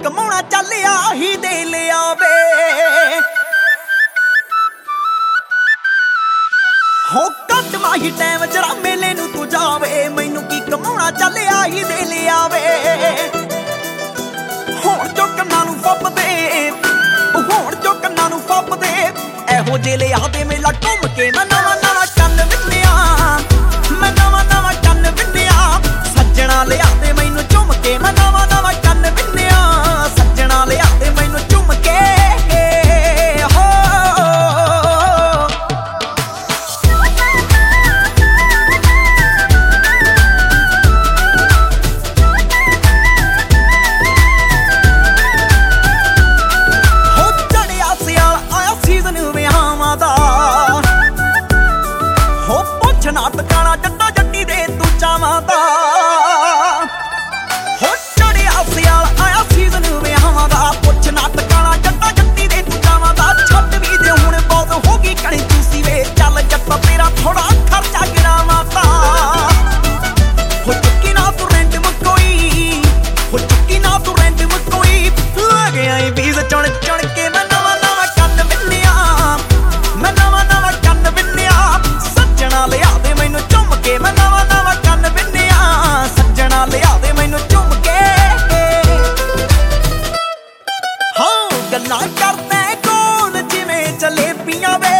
ਕਮਾਉਣਾ ਚੱਲ ਆਹੀ ਦੇ ਲਿਆਵੇ। ਹੋ ਕੱਟ ਮਾਹੀ ਟਾਈਮ ਜਰਾ ਮੇਲੇ ਨੂੰ ਤੂੰ ਜਾਵੇ, ਮੈਨੂੰ ਕੀ ਕਮਾਉਣਾ ਚੱਲ ਆਹੀ ਦੇ ਲਿਆਵੇ। ਹੁਣ ਜੋ ਕੰਨਾਂ ਨੂੰ ਫੱਬਦੇ, ਹੁਣ ਜੋ ਕੰਨਾਂ ਨੂੰ ਫੱਬਦੇ, ਇਹੋ ਜਿਹੇ ਲਿਆ ਦੇ ਮੇਲਾ ਘੁੰਮ ਕੇ ਮੈਂ ਨਵਾਂ ਨਵਾਂ ਕੰਨ ਵਿੰਨਿਆ, ਮੈਂ ਨਵਾਂ ਨਵਾਂ ਕੰਨ ਵਿੰਨਿਆ। ਸੱਜਣਾ ਲਿਆ ਦੇ ਮੈਨੂੰ ਝੁੰਮ ਕੇ ਮੈਂ ਨਵਾਂ ਨਵਾਂ ਕੰਨ ਵਿੰਨਿਆ, ਸੱਜਣਾ ਲਿਆ ਦੇ ਮੈਨੂੰ ਝੁੰਮ ਕੇ। ਨਾ ਟਿਕਾਣਾ ਜੱਟਾ ਜੱਟੀ ਦੇ ਤੂੰ ਚਾਵਾਂ ਦਾ, ਹੋ ਚੜਿਆ ਸਿਆਲ ਆਇਆ ਸੀਜ਼ਨ ਵਿਆਹਾਂ ਦਾ। ਪੁੱਛ ਨਾ ਟਿਕਾਣਾ ਜੱਟਾ ਜੱਟੀ ਦੇ ਤੂੰ ਚਾਵਾਂ ਦਾ। ਛੱਡ ਵੀ ਦੇ ਹੁਣ ਬਹੁਤ ਹੋ ਗਈ ਕਣੀ ਤੁਸੀਂ ਵੇ, ਚੱਲ ਜੱਟਾ ਤੇਰਾ ਥੋੜਾ ਖਰਚਾ ਗਿਰਾਵਾਂ ਤਾਂ। ਹੋ ਚੁੱਕੀ ਨਾ ਤੂੰ ਰੈਂਟ ਮਕੋਈ, ਹੋ ਚੁੱਕੀ ਨਾ ਤੂੰ ਰੈਂਟ ਮਕੋਈ। ਲੱਗ ਆਈ ਵੀਜ਼ ਚੁਣ ਚੁਣ ਕੇ ਮੈਂ ਨਵਾਂ ਨਵਾਂ ਕੰਨ ਵਿੰਨਿਆ, ਮੈਂ ਨਵਾਂ ਨਵਾਂ ਕੰਨ ਵਿੰਨਿਆ। ਸੱਜਣਾ ਲਿਆ ਦੇ ਮੈਨੂੰ ਝੁੰਮ ਕੇ ਮੈਂ ਨਵਾਂ ਨਵਾਂ ਕੰਨ ਵਿੰਨਿਆ, ਸੱਜਣਾ ਲਿਆ ਦੇ ਮੈਨੂੰ ਝੁੰਮ ਕੇ। ਹਾਂ ਗੱਲਾਂ ਕਰਦੇ ਕੋਲ ਜਿਵੇਂ ਜਲੇਬੀਆਂ ਵੇ,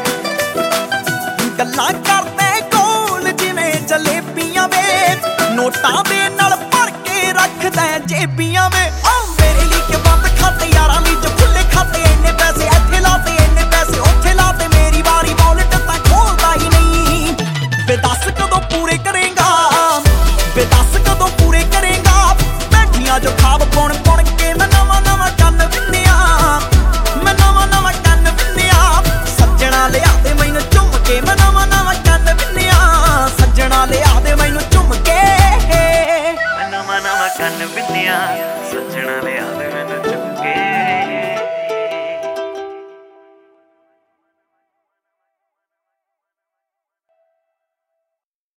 ਗੱਲਾਂ ਕਰਦੇ ਕੋਲ ਜਿਵੇਂ ਜਲੇਬੀਆਂ ਵੇ। ਨੋਟਾਂ ਦੇ ਨਾਲ ਭਰ ਕੇ ਰੱਖਦਾ ਜੇਬੀਆਂ ਵੇ। ਮੇਰੇ ਲਈ ਕਿ ਬੰਦ ਖਾਤੇ ਯਾਰਾਂ ਲਈ ਜੋ ਖੁੱਲੇ ਖਾਤੇ, ਇੰਨੇ ਪੈਸੇ ਇੱਥੇ ਲਾਤੇ ਇੰਨੇ ਪੈਸੇ ਉੱਥੇ ਲਾਤੇ। ਮੇਰੀ ਵਾਰੀ ਵੌਲਟ ਤਾਂ ਖੋਲਦਾ ਹੀ ਨਹੀਂ, ਵੇ ਦੱਸ ਕਦੋਂ ਪੂਰੇ ਕਰੇਂਗਾ, ਵੇ ਦੱਸ ਕਦੋਂ ਪੂਰੇ ਕਰੇਂਗਾ। ਬੈਠੀਆਂ ਜੋ ਖਾਬ ਪੁਣ ਪੁਣ ਕੇ ਮੈਂ ਨਵਾਂ ਨਵਾਂ ਕੰਨ ਵਿੰਨਿਆ, ਮੈਂ ਨਵਾਂ ਨਵਾਂ ਕੰਨ ਵਿੰਨਿਆ। ਸੱਜਣਾ ਲਿਆ ਦੇ ਮੈਨੂੰ ਝੁੰਮ ਕੇ ਮੈਂ ਨਵਾਂ ਨਵਾਂ ਕੰਨ ਵਿੰਨਿਆ, ਸੱਜਣਾ ਲਿਆ ਦੇ ਮੈਨੂੰ ਝੁੰਮ ਕੇ। ਮੈਂ ਨਵਾਂ ਨਵਾਂ ਕੰਨ ਵਿੰਨਿਆ, ਸੱਜਣਾ ਲਿਆ ਦੇ